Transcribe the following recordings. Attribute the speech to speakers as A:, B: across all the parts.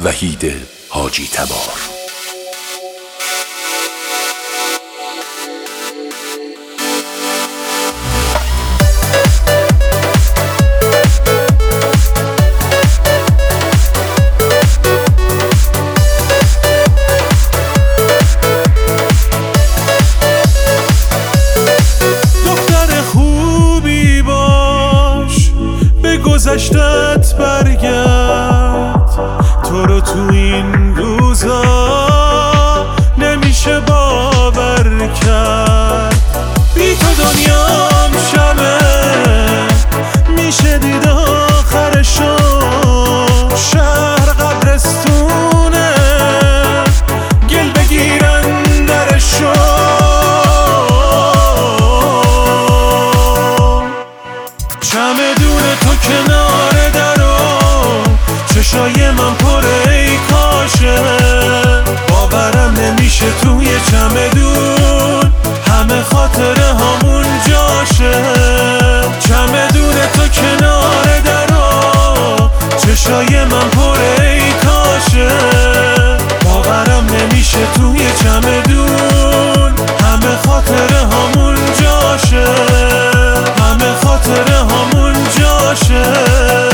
A: وحید حاجی تبار.
B: گذشتت برگرد، تو رو تو این روزا نمیشه باور کرد. بی تو دنیام شبه میشه دید آخرشو، شهر قبرستونه گل بگیرن درشو. چمدون تو کنار درو، چشای من پره ای کاشه، باورم نمیشه توی چمدون همه خاطره همون جاشه. چمدون تو کنار درو، چشای من پره ای کاشه، باورم نمیشه توی چمدون همه خاطره همون جاشه، همه خاطره همون جاشه.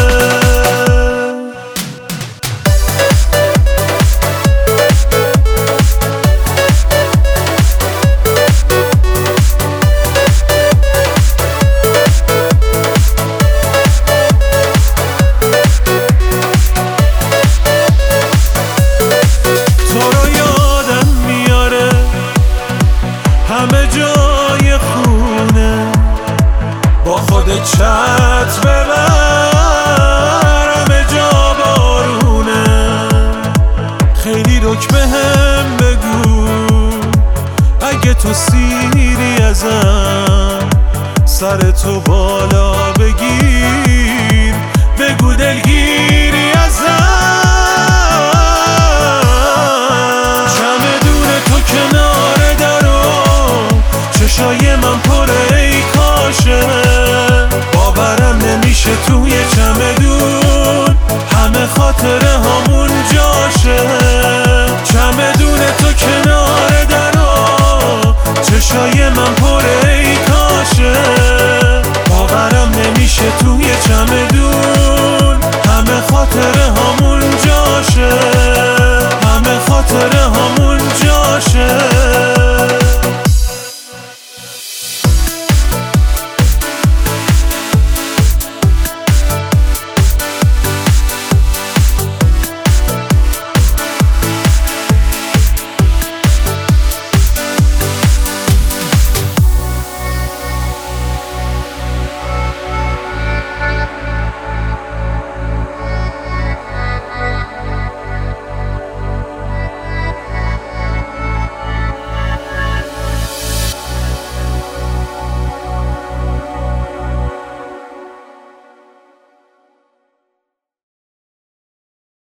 B: همه جای خونه با خود چت ببر، همه جا بارونه. خیلی رک بهم بگو اگه تو سیری ازم، سر تو بالا بگیر بگو دلگیری ازم.